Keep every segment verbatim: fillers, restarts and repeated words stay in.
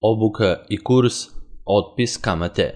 Obuka i kurs, otpis kamate.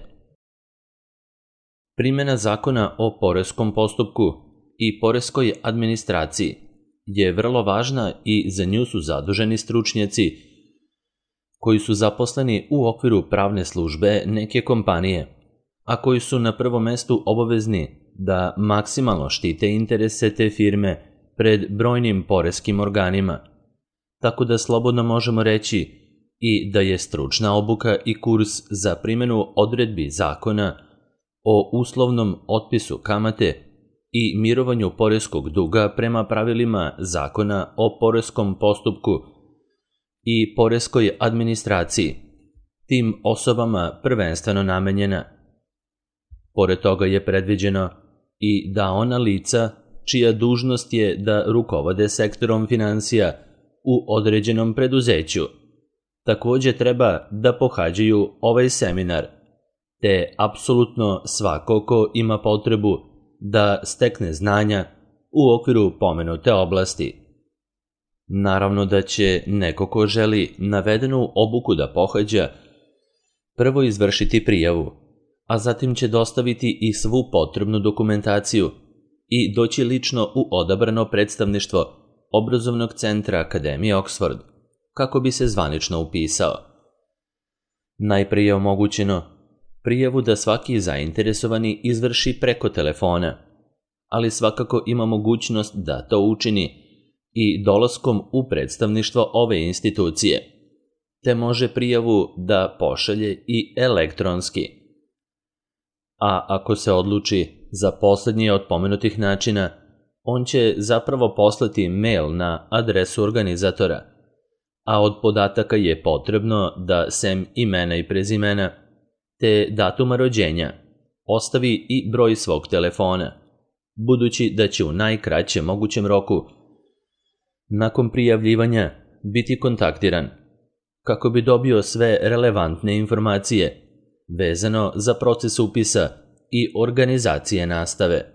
Primjena Zakona o poreskom postupku i poreskoj administraciji je vrlo važna i za nju su zaduženi stručnjaci koji su zaposleni u okviru pravne službe neke kompanije, a koji su na prvom mestu obavezni da maksimalno štite interese te firme pred brojnim poreskim organima, tako da slobodno možemo reći i da je stručna obuka i kurs za primjenu odredbi Zakona o uslovnom otpisu kamate i mirovanju poreskog duga prema pravilima Zakona o poreskom postupku i poreskoj administraciji tim osobama prvenstveno namenjena. Pored toga je predviđeno i da ona lica čija dužnost je da rukovode sektorom finansija u određenom preduzeću također treba da pohađaju ovaj seminar, te apsolutno svako ko ima potrebu da stekne znanja u okviru pomenute oblasti. Naravno da će neko ko želi navedenu obuku da pohađa prvo izvršiti prijavu, a zatim će dostaviti i svu potrebnu dokumentaciju i doći lično u odabrano predstavništvo obrazovnog centra Akademije Oxford, kako bi se zvanično upisao. Najprije je omogućeno prijavu da svaki zainteresovani izvrši preko telefona, ali svakako ima mogućnost da to učini i dolaskom u predstavništvo ove institucije, te može prijavu da pošalje i elektronski. A ako se odluči za posljednji od pomenutih načina, on će zapravo poslati mail na adresu organizatora, a od podataka je potrebno da sem imena i prezimena, te datuma rođenja, ostavi i broj svog telefona, budući da će u najkraćem mogućem roku nakon prijavljivanja biti kontaktiran, kako bi dobio sve relevantne informacije vezano za proces upisa i organizacije nastave.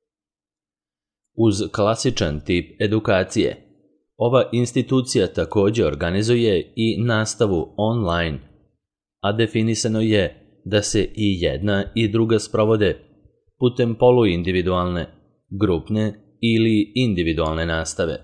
Uz klasičan tip edukacije, ova institucija također organizuje i nastavu online, a definisano je da se i jedna i druga sprovode putem poluindividualne, grupne ili individualne nastave.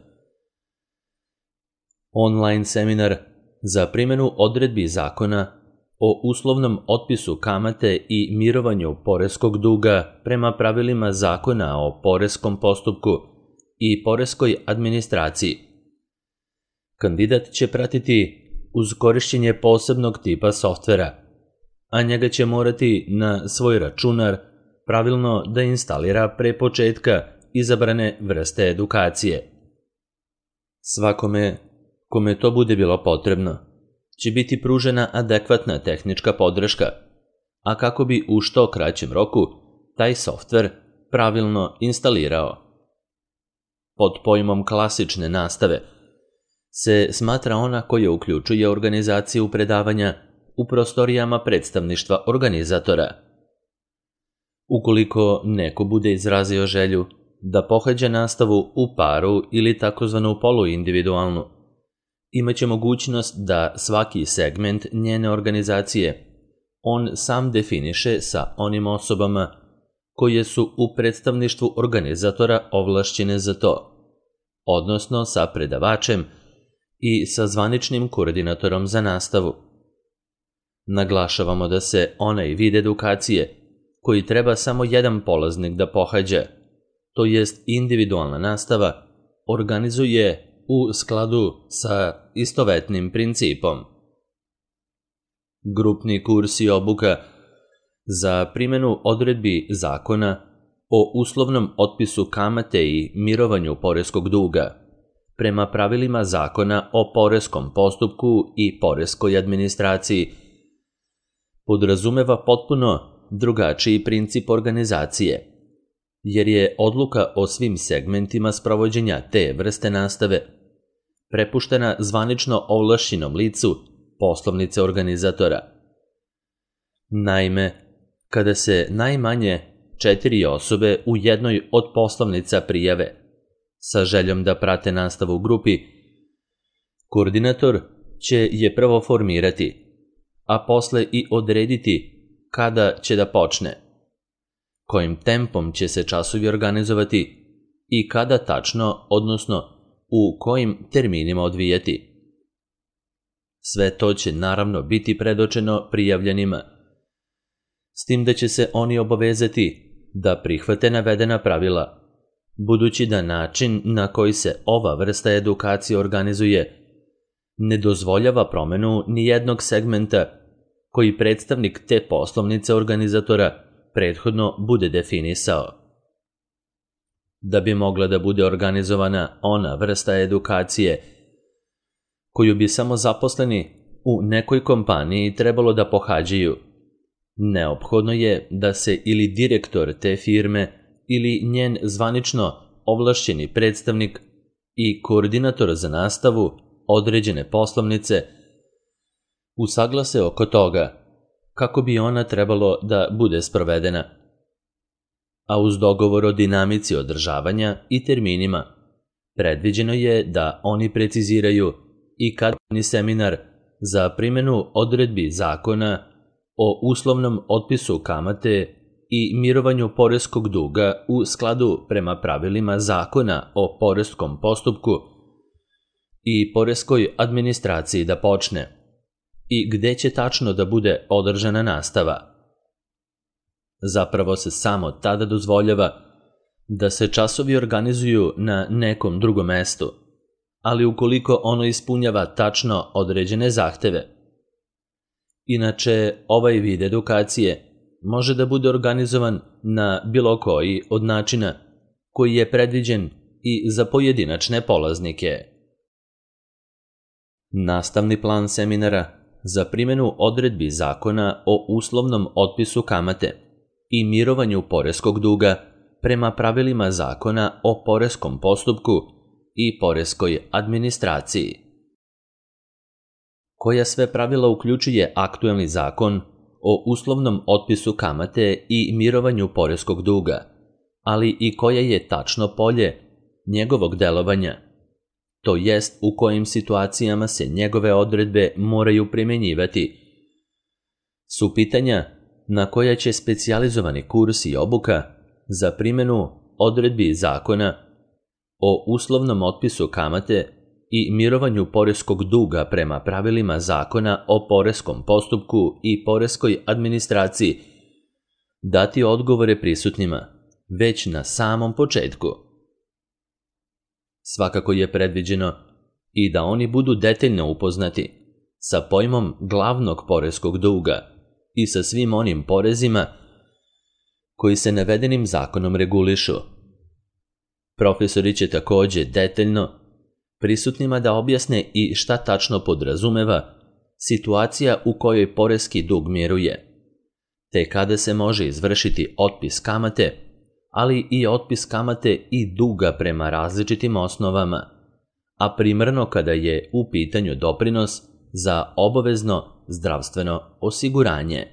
Online seminar za primjenu odredbi Zakona o uslovnom otpisu kamate i mirovanju poreskog duga prema pravilima Zakona o poreskom postupku i poreskoj administraciji. Kandidat će pratiti uz korišćenje posebnog tipa softvera, a njega će morati na svoj računar pravilno da instalira pre početka izabrane vrste edukacije. Svakome kome to bude bilo potrebno će biti pružena adekvatna tehnička podrška, a kako bi u što kraćem roku taj softver pravilno instalirao. Pod pojmom klasične nastave se smatra ona koja uključuje organizaciju predavanja u prostorijama predstavništva organizatora. Ukoliko neko bude izrazio želju da pohađa nastavu u paru ili takozvanu poluindividualnu, imaće mogućnost da svaki segment njene organizacije on sam definiše sa onim osobama koje su u predstavništvu organizatora ovlašćene za to, odnosno sa predavačem i sa zvaničnim koordinatorom za nastavu. Naglašavamo da se onaj vid edukacije koji treba samo jedan polaznik da pohađa, to jest individualna nastava, organizuje u skladu sa istovetnim principom. Grupni kurs i obuka za primjenu odredbi Zakona o uslovnom otpisu kamate i mirovanju poreskog duga prema pravilima Zakona o poreskom postupku i poreskoj administraciji podrazumeva potpuno drugačiji princip organizacije, jer je odluka o svim segmentima sprovođenja te vrste nastave prepuštena zvanično ovlašćenom licu poslovnice organizatora. Naime, kada se najmanje četiri osobe u jednoj od poslovnica prijave sa željom da prate nastavu u grupi, koordinator će je prvo formirati a posle i odrediti kada će da počne, kojim tempom će se časovi organizovati i kada tačno, odnosno u kojim terminima odvijati. Sve to će naravno biti predočeno prijavljenima, s tim da će se oni obavezati da prihvate navedena pravila, budući da način na koji se ova vrsta edukacije organizuje ne dozvoljava promenu ni jednog segmenta koji predstavnik te poslovnice organizatora prethodno bude definisao. Da bi mogla da bude organizovana ona vrsta edukacije koju bi samo zaposleni u nekoj kompaniji trebalo da pohađaju, neophodno je da se ili direktor te firme ili njen zvanično ovlašćeni predstavnik i koordinator za nastavu određene poslovnice usaglase oko toga kako bi ona trebalo da bude sprovedena, a uz dogovor o dinamici održavanja i terminima predviđeno je da oni preciziraju i kadrovni seminar za primjenu odredbi zakona o uslovnom otpisu kamate i mirovanju poreskog duga u skladu prema pravilima zakona o poreskom postupku i poreskoj administraciji da počne i gde će tačno da bude održana nastava. Zapravo se samo tada dozvoljava da se časovi organizuju na nekom drugom mestu, ali ukoliko ono ispunjava tačno određene zahteve. Inače, ovaj vid edukacije može da bude organizovan na bilo koji od načina koji je predviđen i za pojedinačne polaznike. Nastavni plan seminara za primjenu odredbi zakona o uslovnom otpisu kamate i mirovanju poreskog duga prema pravilima zakona o poreskom postupku i poreskoj administraciji. Koja sve pravila uključuje aktuelni zakon o uslovnom otpisu kamate i mirovanju poreskog duga, ali i koje je tačno polje njegovog delovanja, to jest u kojim situacijama se njegove odredbe moraju primjenjivati, su pitanja na koja će specijalizovani kurs i obuka za primjenu odredbi zakona o uslovnom otpisu kamate i mirovanju poreskog duga prema pravilima zakona o poreskom postupku i poreskoj administraciji dati odgovore prisutnima već na samom početku. Svakako je predviđeno i da oni budu detaljno upoznati sa pojmom glavnog poreskog duga i sa svim onim porezima koji se navedenim zakonom regulišu. Profesori će takođe detaljno prisutnima da objasne i šta tačno podrazumeva situacija u kojoj poreski dug miruje, te kada se može izvršiti otpis kamate, ali i otpis kamate i duga prema različitim osnovama, a primarno kada je u pitanju doprinos za obavezno zdravstveno osiguranje.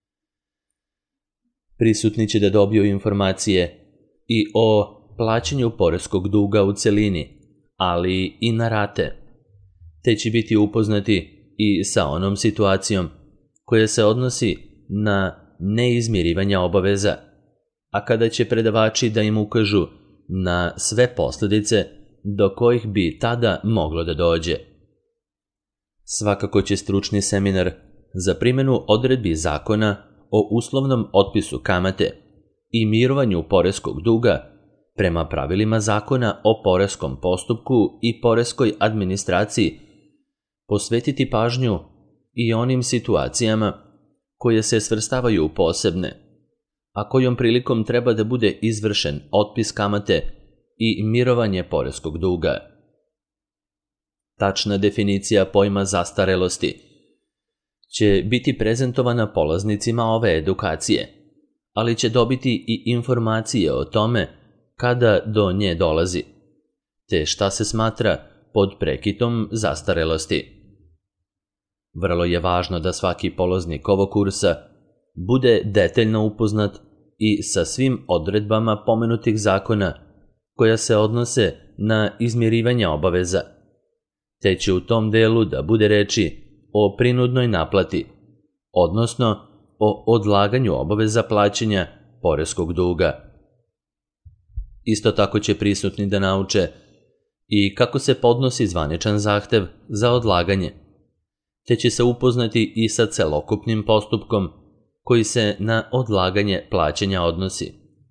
Prisutni će da dobiju informacije i o plaćanju poreskog duga u celini, ali i na rate, te će biti upoznati i sa onom situacijom koja se odnosi na neizmirivanje obaveza, a kada će predavači da im ukažu na sve posljedice do kojih bi tada moglo da dođe. Svakako će stručni seminar za primjenu odredbi zakona o uslovnom otpisu kamate i mirovanju poreskog duga prema pravilima zakona o poreskom postupku i poreskoj administraciji posvetiti pažnju i onim situacijama koje se svrstavaju u posebne, a kojom prilikom treba da bude izvršen otpis kamate i mirovanje poreskog duga. Tačna definicija pojma zastarelosti će biti prezentovana polaznicima ove edukacije, ali će dobiti i informacije o tome kada do nje dolazi, te šta se smatra pod prekitom zastarelosti. Vrlo je važno da svaki polaznik ovog kursa bude detaljno upoznat i sa svim odredbama pomenutih zakona koja se odnose na izmirivanje obaveza, te će u tom delu da bude reči o prinudnoj naplati odnosno o odlaganju obaveza plaćanja poreskog duga. Isto tako će prisutni da nauče i kako se podnosi zvaničan zahtev za odlaganje, te će se upoznati i sa celokupnim postupkom koji se na odlaganje plaćanja odnosi.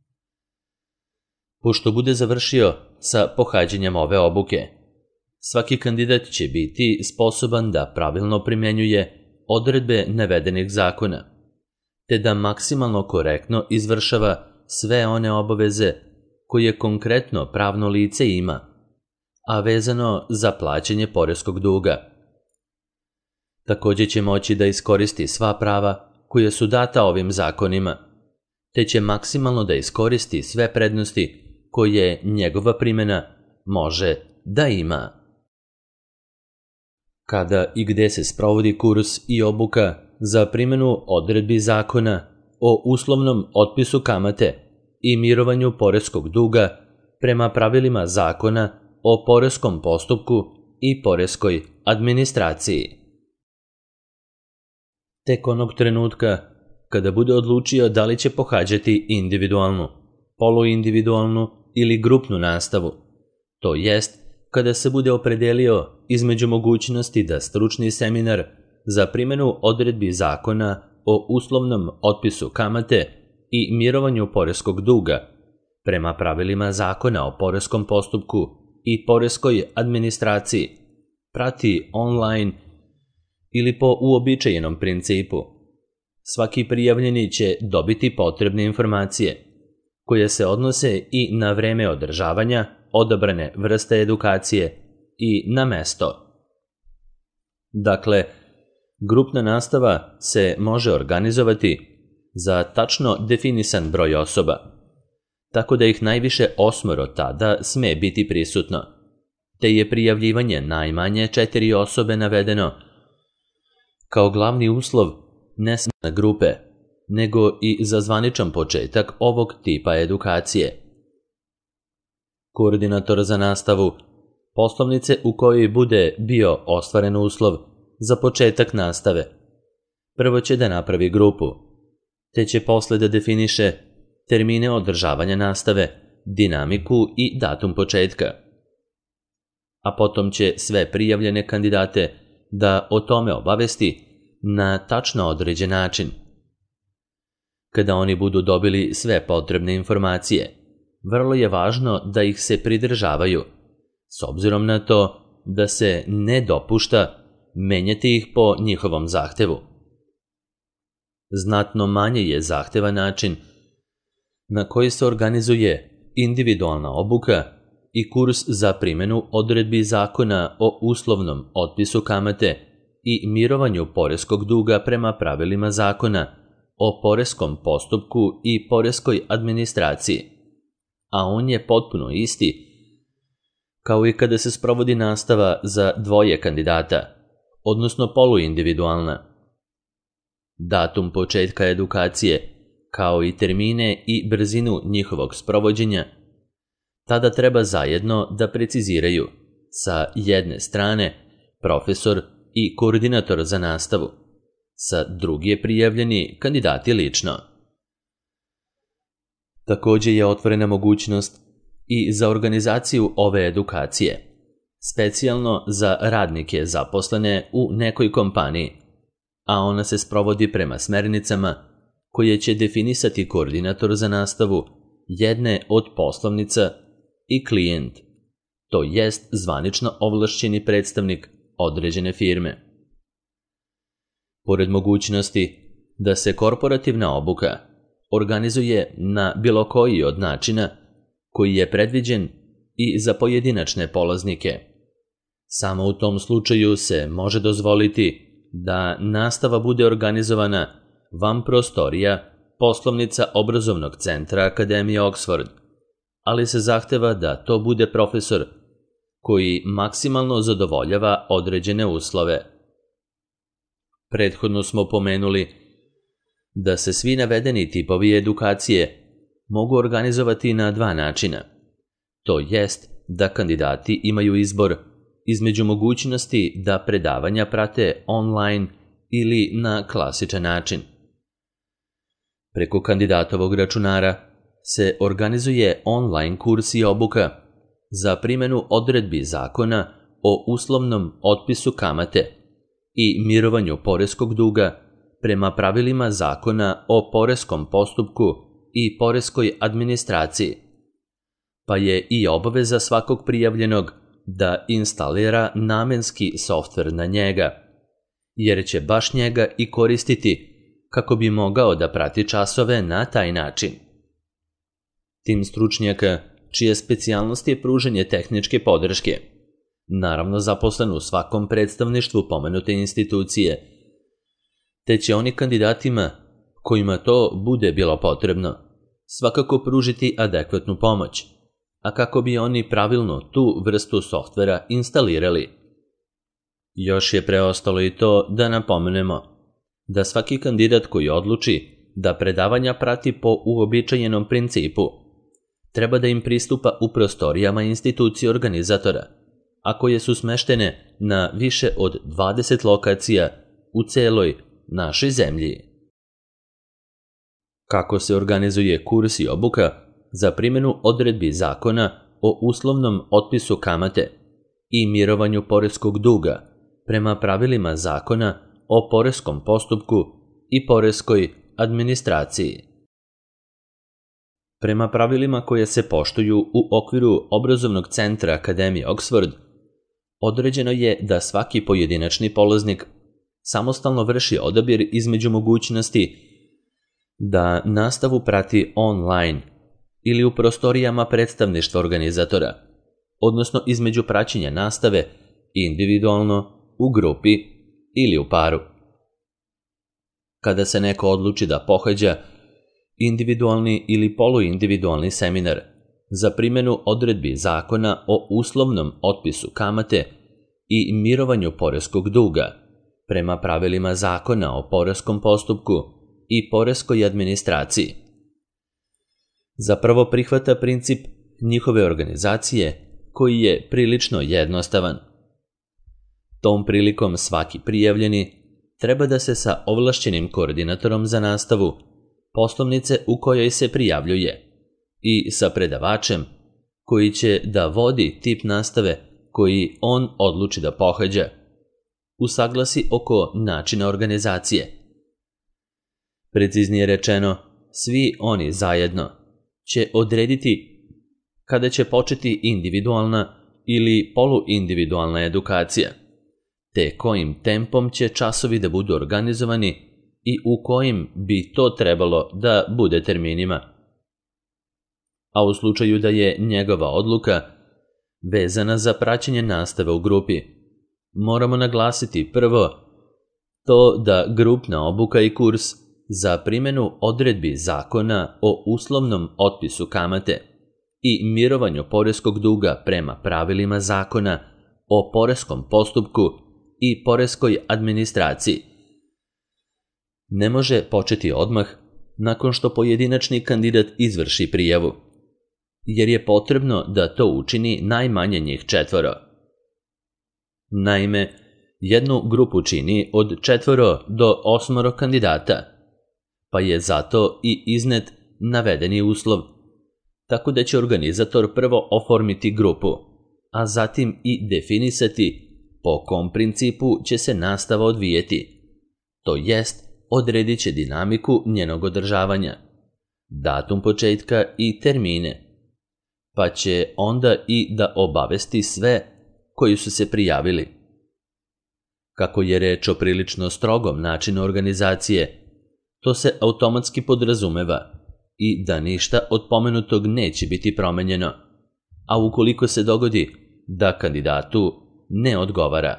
Pošto bude završio sa pohađanjem ove obuke, svaki kandidat će biti sposoban da pravilno primjenjuje odredbe navedenih zakona, te da maksimalno korektno izvršava sve one obaveze koje konkretno pravno lice ima, a vezano za plaćanje poreskog duga. Također će moći da iskoristi sva prava koja su data ovim zakonima, te će maksimalno da iskoristi sve prednosti koje njegova primjena može da ima. Kada i gde se sprovodi kurs i obuka za primjenu odredbi zakona o uslovnom otpisu kamate i mirovanju poreskog duga prema pravilima zakona o poreskom postupku i poreskoj administraciji. Tek onog trenutka kada bude odlučio da li će pohađati individualnu, poluindividualnu ili grupnu nastavu, to jest kada se bude opredelio između mogućnosti da stručni seminar za primjenu odredbi zakona o uslovnom otpisu kamate i mirovanju poreskog duga prema pravilima zakona o poreskom postupku i poreskoj administraciji prati online ili po uobičajenom principu, svaki prijavljeni će dobiti potrebne informacije koje se odnose i na vreme održavanja odabrane vrste edukacije i na mesto. Dakle, grupna nastava se može organizovati za tačno definisan broj osoba, tako da ih najviše osmoro tada sme biti prisutno, te je prijavljivanje najmanje četiri osobe navedeno kao glavni uslov ne samo za grupe, nego i za zvaničan početak ovog tipa edukacije. Koordinator za nastavu poslovnice u kojoj bude bio ostvaren uslov za početak nastave prvo će da napravi grupu, te će posle da definiše termine održavanja nastave, dinamiku i datum početka. A potom će sve prijavljene kandidate da o tome obavesti na tačno određen način. Kada oni budu dobili sve potrebne informacije, vrlo je važno da ih se pridržavaju, s obzirom na to da se ne dopušta menjati ih po njihovom zahtevu. Znatno manje je zahtevan način na koji se organizuje individualna obuka i kurs za primjenu odredbi zakona o uslovnom otpisu kamate i mirovanju poreskog duga prema pravilima zakona o poreskom postupku i poreskoj administraciji, a on je potpuno isti kao i kada se sprovodi nastava za dvoje kandidata, odnosno poluindividualna. Datum početka edukacije, kao i termine i brzinu njihovog sprovođenja, tada treba zajedno da preciziraju sa jedne strane profesor i koordinator za nastavu, sa druge prijavljeni kandidati lično. Također je otvorena mogućnost i za organizaciju ove edukacije, specijalno za radnike zaposlene u nekoj kompaniji, a ona se sprovodi prema smernicama koje će definisati koordinator za nastavu jedne od poslovnica i klijent, to jest zvanično ovlašćeni predstavnik određene firme. Pored mogućnosti da se korporativna obuka organizuje na bilo koji od načina koji je predviđen i za pojedinačne polaznike, samo u tom slučaju se može dozvoliti da nastava bude organizovana van prostorija poslovnica obrazovnog centra Akademije Oxford, ali se zahteva da to bude profesor koji maksimalno zadovoljava određene uslove. Prethodno smo pomenuli da se svi navedeni tipovi edukacije mogu organizovati na dva načina. To jest da kandidati imaju izbor između mogućnosti da predavanja prate online ili na klasičan način. Preko kandidatovog računara se organizuje online kurs i obuka za primjenu odredbi zakona o uslovnom otpisu kamate i mirovanju poreskog duga prema pravilima zakona o poreskom postupku i poreskoj administraciji, pa je i obaveza svakog prijavljenog da instalira namenski softver na njega, jer će baš njega i koristiti kako bi mogao da prati časove na taj način. Tim stručnjaka, čija specijalnost je pružanje tehničke podrške, naravno zaposlen u svakom predstavništvu pomenute institucije, te će oni kandidatima, kojima to bude bilo potrebno, svakako pružiti adekvatnu pomoć, a kako bi oni pravilno tu vrstu softvera instalirali. Još je preostalo i to da napomenemo da svaki kandidat koji odluči da predavanja prati po uobičajenom principu treba da im pristupa u prostorijama institucije organizatora, a koje su smeštene na više od dvadeset lokacija u celoj našoj zemlji. Kako se organizuje kurs i obuka za primjenu odredbi zakona o uslovnom otpisu kamate i mirovanju poreskog duga prema pravilima zakona o poreskom postupku i poreskoj administraciji. Prema pravilima koje se poštuju u okviru obrazovnog centra Akademije Oxford, određeno je da svaki pojedinačni polaznik samostalno vrši odabir između mogućnosti da nastavu prati online ili u prostorijama predstavništva organizatora, odnosno između praćenja nastave individualno, u grupi ili u paru. Kada se neko odluči da pohađa individualni ili poluindividualni seminar za primjenu odredbi zakona o uslovnom otpisu kamate i mirovanju poreskog duga prema pravilima zakona o poreskom postupku i poreskoj administraciji, zapravo prihvata princip njihove organizacije koji je prilično jednostavan. Tom prilikom svaki prijavljeni treba da se sa ovlašćenim koordinatorom za nastavu poslovnice u kojoj se prijavljuje i sa predavačem koji će da vodi tip nastave koji on odluči da pohađa, usaglasi oko načina organizacije. Preciznije rečeno, svi oni zajedno će odrediti kada će početi individualna ili poluindividualna edukacija, te kojim tempom će časovi da budu organizovani i u kojim bi to trebalo da bude terminima. A u slučaju da je njegova odluka vezana za praćenje nastave u grupi, moramo naglasiti prvo to da grupna obuka i kurs za primjenu odredbi zakona o uslovnom otpisu kamate i mirovanju poreskog duga prema pravilima zakona o poreskom postupku i poreskoj administraciji ne može početi odmah nakon što pojedinačni kandidat izvrši prijavu, jer je potrebno da to učini najmanje njih četvoro. Naime, jednu grupu čini od četvoro do osmoro kandidata, pa je zato i iznet navedeni uslov, tako da će organizator prvo oformiti grupu, a zatim i definisati po kom principu će se nastava odvijeti, to jest odredit će dinamiku njenog održavanja, datum početka i termine, pa će onda i da obavesti sve koji su se prijavili. Kako je reč o prilično strogom načinu organizacije, to se automatski podrazumeva i da ništa od pomenutog neće biti promenjeno, a ukoliko se dogodi da kandidatu ne odgovara.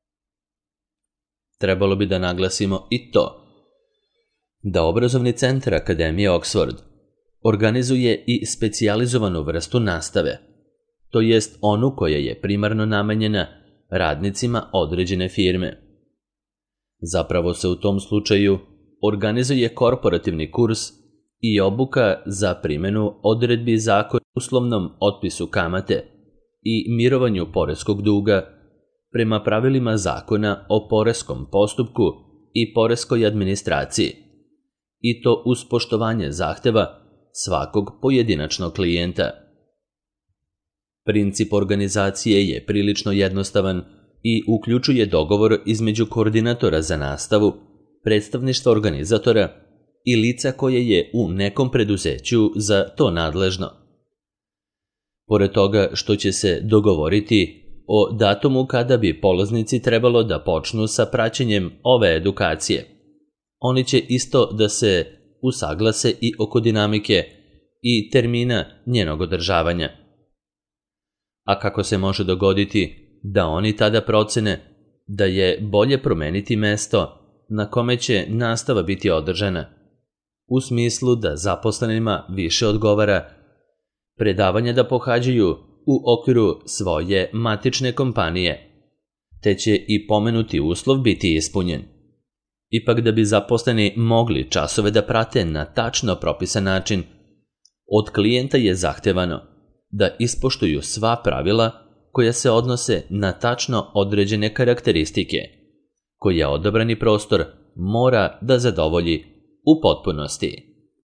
Trebalo bi da naglasimo i to da obrazovni centar Akademije Oxford organizuje i specijalizovanu vrstu nastave, to jest onu koja je primarno namenjena radnicima određene firme. Zapravo se u tom slučaju organizuje korporativni kurs i obuka za primjenu odredbi zakona o uslovnom otpisu kamate i mirovanju poreskog duga prema pravilima zakona o poreskom postupku i poreskoj administraciji, i to uz poštovanje zahteva svakog pojedinačnog klijenta. Princip organizacije je prilično jednostavan i uključuje dogovor između koordinatora za nastavu, predstavništva organizatora i lica koje je u nekom preduzeću za to nadležno. Pored toga što će se dogovoriti o datumu kada bi polaznici trebalo da počnu sa praćenjem ove edukacije, oni će isto da se usaglase i oko dinamike i termina njenog održavanja. A kako se može dogoditi da oni tada procene da je bolje promeniti mesto na kome će nastava biti održana, u smislu da zaposlenima više odgovara predavanja da pohađaju u okviru svoje matične kompanije, te će i pomenuti uslov biti ispunjen. Ipak da bi zaposleni mogli časove da prate na tačno propisan način, od klijenta je zahtevano da ispoštuju sva pravila koja se odnose na tačno određene karakteristike, koje odabrani prostor mora da zadovolji u potpunosti.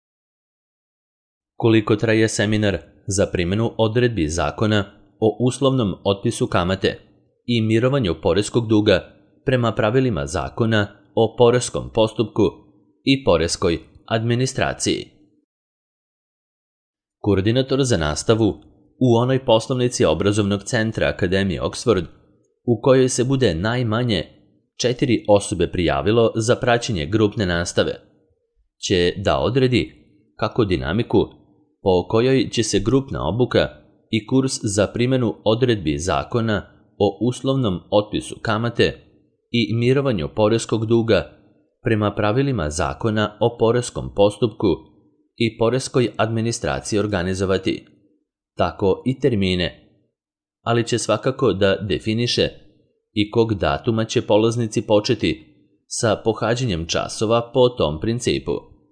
Koliko traje seminar za primjenu odredbi zakona o uslovnom otpisu kamate i mirovanju poreskog duga prema pravilima zakona o poreskom postupku i poreskoj administraciji? Koordinator za nastavu u onoj poslovnici obrazovnog centra Akademije Oxford, u kojoj se bude najmanje četiri osobe prijavilo za praćenje grupne nastave, će da odredi kako dinamiku po kojoj će se grupna obuka i kurs za primjenu odredbi zakona o uslovnom otpisu kamate i mirovanju poreskog duga prema pravilima zakona o poreskom postupku i poreskoj administraciji organizovati, tako i termine, ali će svakako da definiše i kog datuma će polaznici početi sa pohađanjem časova po tom principu.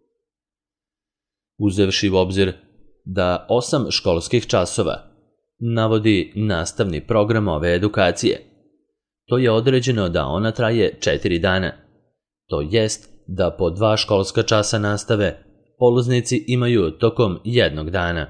Uzevši u obzir da osam školskih časova navodi nastavni program ove edukacije, to je određeno da ona traje četiri dana, to jest da po dva školska časa nastave polaznici imaju tokom jednog dana.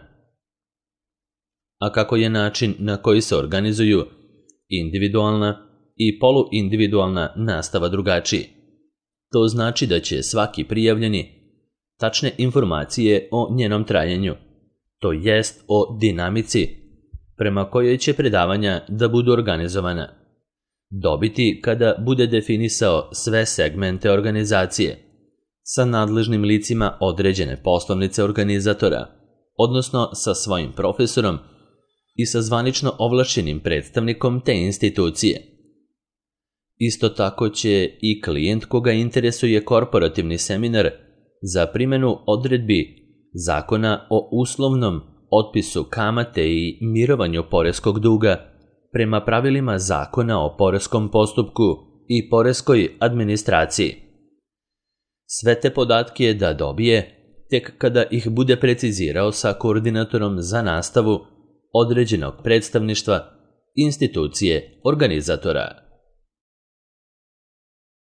A kako je način na koji se organizuju individualna i poluindividualna nastava drugačiji, to znači da će svaki prijavljeni tačne informacije o njenom trajanju, to jest o dinamici prema kojoj će predavanja da budu organizovana, dobiti kada bude definisao sve segmente organizacije sa nadležnim licima određene poslovnice organizatora, odnosno sa svojim profesorom i sa zvanično ovlašćenim predstavnikom te institucije. Isto tako će i klijent koga interesuje korporativni seminar za primjenu odredbi zakona o uslovnom otpisu kamate i mirovanju poreskog duga prema pravilima zakona o poreskom postupku i poreskoj administraciji. Sve te podatke da dobije tek kada ih bude precizirao sa koordinatorom za nastavu određenog predstavništva institucije organizatora.